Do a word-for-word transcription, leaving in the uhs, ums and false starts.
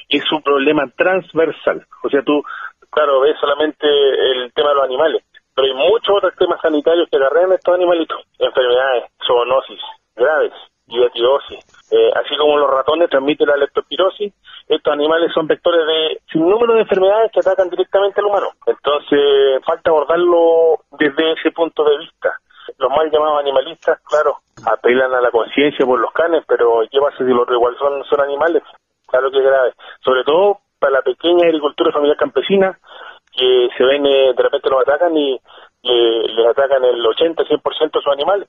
es un problema transversal. O sea, tú, claro, ves solamente el tema de los animales, pero hay muchos otros temas sanitarios que acarrean estos animalitos. Enfermedades, zoonosis graves, lietidosis. Eh, así como los ratones transmiten la leptospirosis, estos animales son vectores de sin número de enfermedades que atacan directamente al humano. Entonces, falta abordarlo desde ese punto de vista. Los mal llamados animalistas, claro, apelan a la conciencia por los canes, pero ¿qué pasa si los otros igual son, son animales? Claro que es grave. Sobre todo para la pequeña agricultura familiar campesina, que se ven, eh, de repente los atacan y eh, les atacan el ochenta, cien por ciento de sus animales.